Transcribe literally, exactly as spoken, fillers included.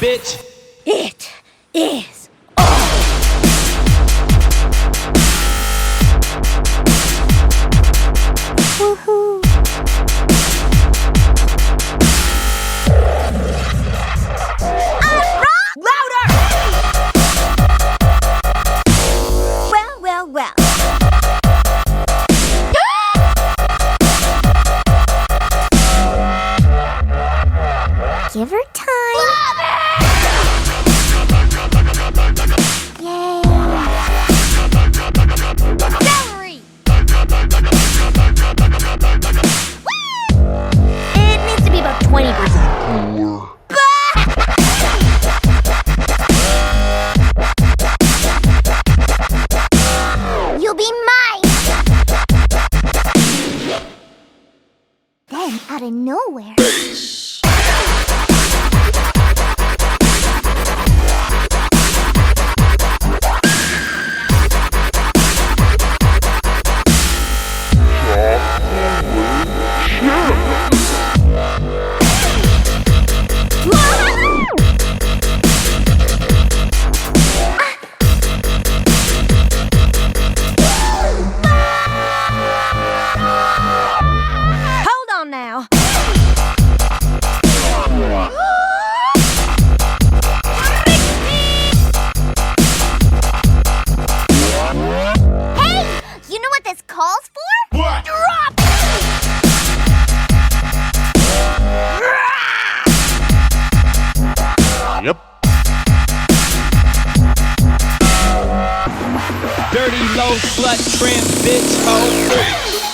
bitch. It is woohoo! Louder! Well, well, well. Give her time. Yay! Celery! It needs to be about twenty percent. You'll be mine! Then, out of nowhere... Hold on now. Hey, you know what this calls for? What? Drop! Yep. Dirty low slut tramp bitch hoe.